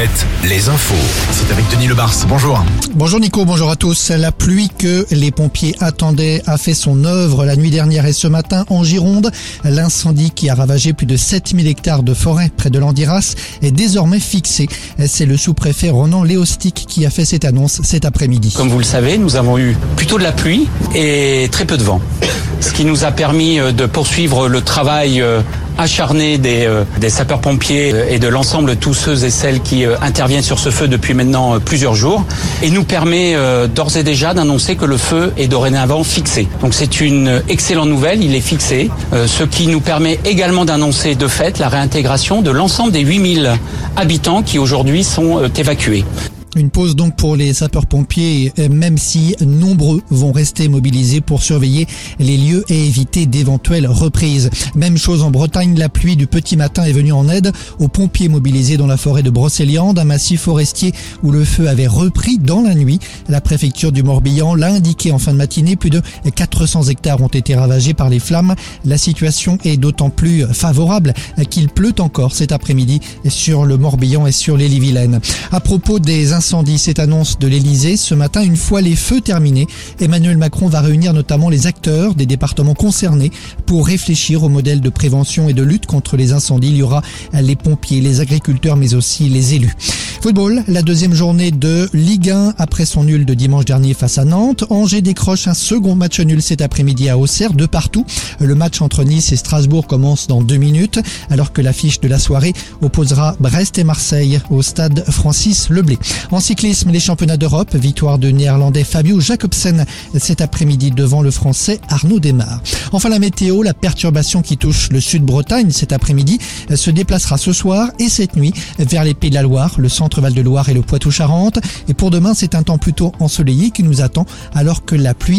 7, les infos. C'est avec Denis Lebars. Bonjour. Bonjour Nico, bonjour à tous. La pluie que les pompiers attendaient a fait son œuvre la nuit dernière et ce matin en Gironde. L'incendie qui a ravagé plus de 7000 hectares de forêt près de Landiras est désormais fixé. C'est le sous-préfet Ronan Léostic qui a fait cette annonce cet après-midi. Comme vous le savez, nous avons eu plutôt de la pluie et très peu de vent. Ce qui nous a permis de poursuivre le travail acharné des sapeurs-pompiers et de l'ensemble de tous ceux et celles qui interviennent sur ce feu depuis maintenant plusieurs jours et nous permet d'ores et déjà d'annoncer que le feu est dorénavant fixé. Donc c'est une excellente nouvelle, il est fixé, ce qui nous permet également d'annoncer de fait la réintégration de l'ensemble des 8000 habitants qui aujourd'hui sont évacués. Une pause donc pour les sapeurs-pompiers, même si nombreux vont rester mobilisés pour surveiller les lieux et éviter d'éventuelles reprises. Même chose en Bretagne, la pluie du petit matin est venue en aide aux pompiers mobilisés dans la forêt de Brocéliande, un massif forestier où le feu avait repris dans la nuit. La préfecture du Morbihan l'a indiqué en fin de matinée, plus de 400 hectares ont été ravagés par les flammes. La situation est d'autant plus favorable qu'il pleut encore cet après-midi sur le Morbihan et sur l'Ille-et-Vilaine. À propos des incendie, cette annonce de l'Elysée ce matin, une fois les feux terminés, Emmanuel Macron va réunir notamment les acteurs des départements concernés pour réfléchir au modèle de prévention et de lutte contre les incendies. Il y aura les pompiers, les agriculteurs, mais aussi les élus. Football, la deuxième journée de Ligue 1 après son nul de dimanche dernier face à Nantes. Angers décroche un second match nul cet après-midi à Auxerre, de partout. Le match entre Nice et Strasbourg commence dans 2 minutes, alors que l'affiche de la soirée opposera Brest et Marseille au stade Francis Leblé. En cyclisme, les championnats d'Europe, victoire de néerlandais Fabio Jacobsen cet après-midi devant le français Arnaud Démare. Enfin la météo, la perturbation qui touche le sud-Bretagne cet après-midi se déplacera ce soir et cette nuit vers les Pays de la Loire, le centre Val de Loire et le Poitou-Charentes. Et pour demain, c'est un temps plutôt ensoleillé qui nous attend alors que la pluie